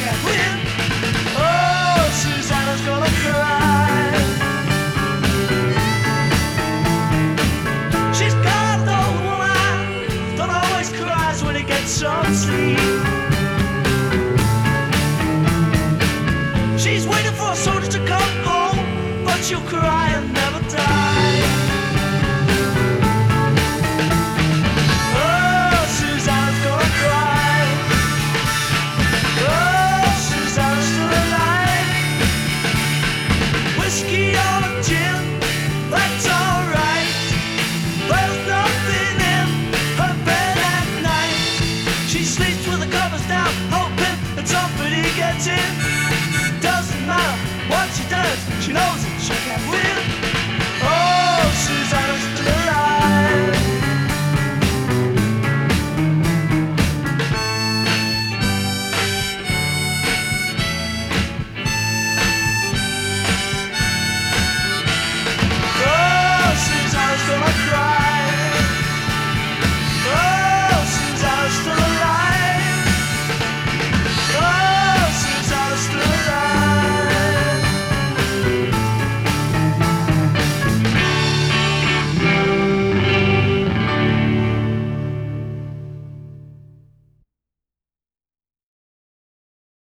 win. Oh, Susanna's gonna cry. She's got an old woman that always cries when he gets some sleep. She's waiting for a soldier to come home, but she'll cry and never die. Oh, Susanna's gonna cry. Oh, Susanna's still alive. Whiskey or gin, that's alright. There's nothing in her bed at night. She sleeps with the covers down, hoping that somebody gets in.